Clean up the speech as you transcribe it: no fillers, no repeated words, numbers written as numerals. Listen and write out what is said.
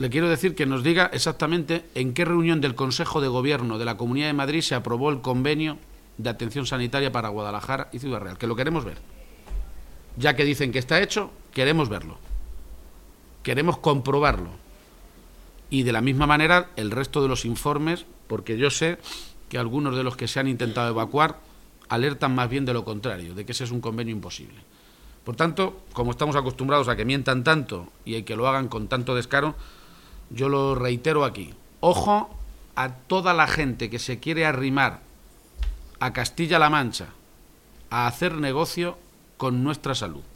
le quiero decir que nos diga exactamente en qué reunión del Consejo de Gobierno de la Comunidad de Madrid se aprobó el convenio de atención sanitaria para Guadalajara y Ciudad Real, que lo queremos ver. Ya que dicen que está hecho, queremos verlo. Queremos comprobarlo. Y de la misma manera el resto de los informes, porque yo sé que algunos de los que se han intentado evacuar alertan más bien de lo contrario, de que ese es un convenio imposible. Por tanto, como estamos acostumbrados a que mientan tanto y a que lo hagan con tanto descaro, yo lo reitero aquí. Ojo a toda la gente que se quiere arrimar a Castilla-La Mancha a hacer negocio con nuestra salud.